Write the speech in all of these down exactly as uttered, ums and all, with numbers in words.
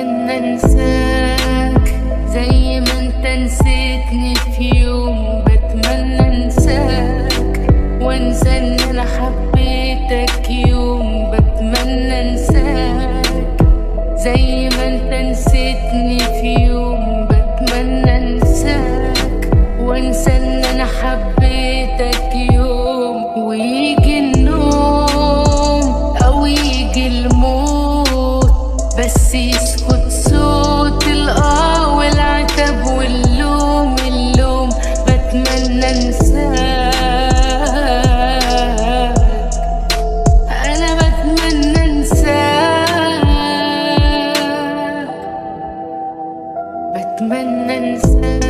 بتمنى انساك زي ما انت نسيتني في يوم. بتمنى انساك وانسى ان انا حبيتك يوم. بتمنى انساك زي ما انت نسيتني في يوم. بتمنى انساك وانسى ان انا حبيتك يوم. ويجي النوم او يجي الموت بس يسكت صوت الاه والعتب واللوم اللوم. بتمنى انساك، انا بتمنى انساك، بتمنى انساك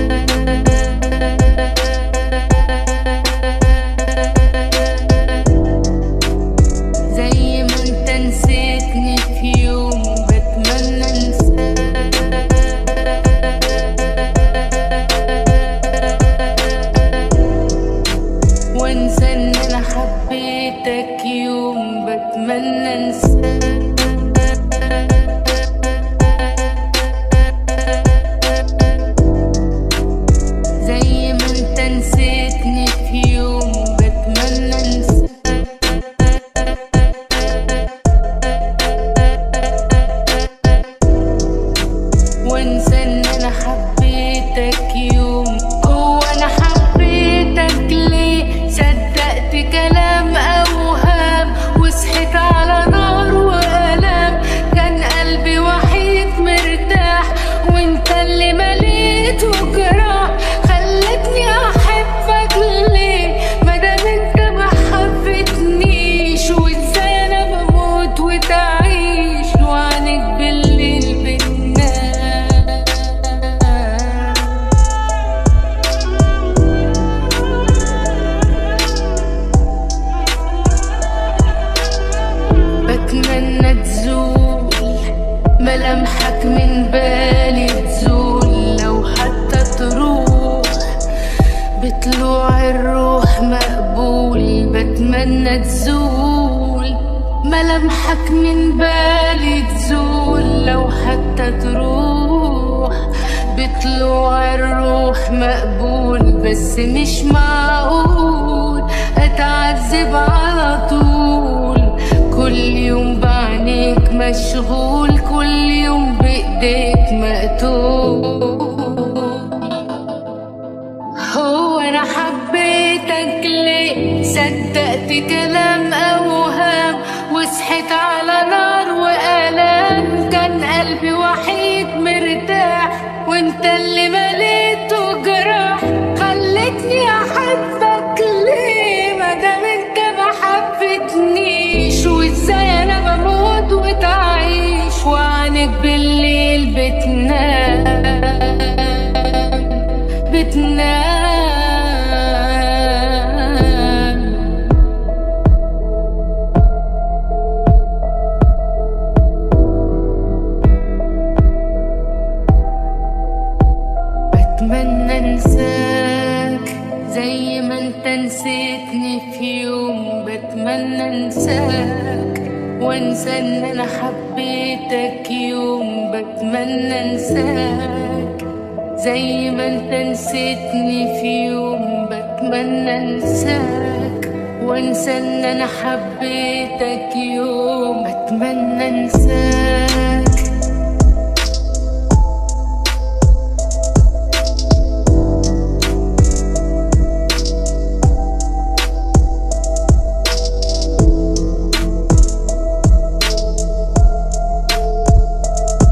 زي ما انت نسيتني في يوم. بتمنى انساك وانسى ان انا حبيتك يوم. بتمنى انساك زي ما انت نسيتني في يوم. بتمنى انساك وانسى ان انا حبيتك يوم. هو انا حبيتك ليه؟ صدقت كلام اوهام وصحيت على نار والام. كان قلبي وحيد مرتاح وانت اللي مليته جراح. خلتني احبك ليه مادام انت ما حبتنيش؟ وازاي انا بموت وتعيش وعنك بالليل بتنام. بتمنى تزول ملامحك من بالي، تزول لو حتى تروح بطلوع الروح مقبول. بتمنى تزول ملامحك من بالي، تزول لو حتى تروح بطلوع الروح مقبول. بس مش معقول اتعذب على طول، كل يوم بعينيك مشغول، كل يوم بايديك مقتول. هو انا حبيتك ليه؟ صدقت كلام اوهام وصحيت على نار والام. كان قلبي وحيد مرتاح وانت اللي مليته جراح. خلتني احبك ليه مادام انت ما حبتنيش؟ وازاي انا بموت وتعيش وعنك بالليل بتنام بتنام. بتمنى انساك زي ما انت نسيتني في يوم. بتمنى انساك وانسى ان انا حبيتك يوم. بتمنى انساك زي ما انت نسيتني في يوم. بتمنى انساك وانسى ان انا حبيتك يوم. بتمنى انساك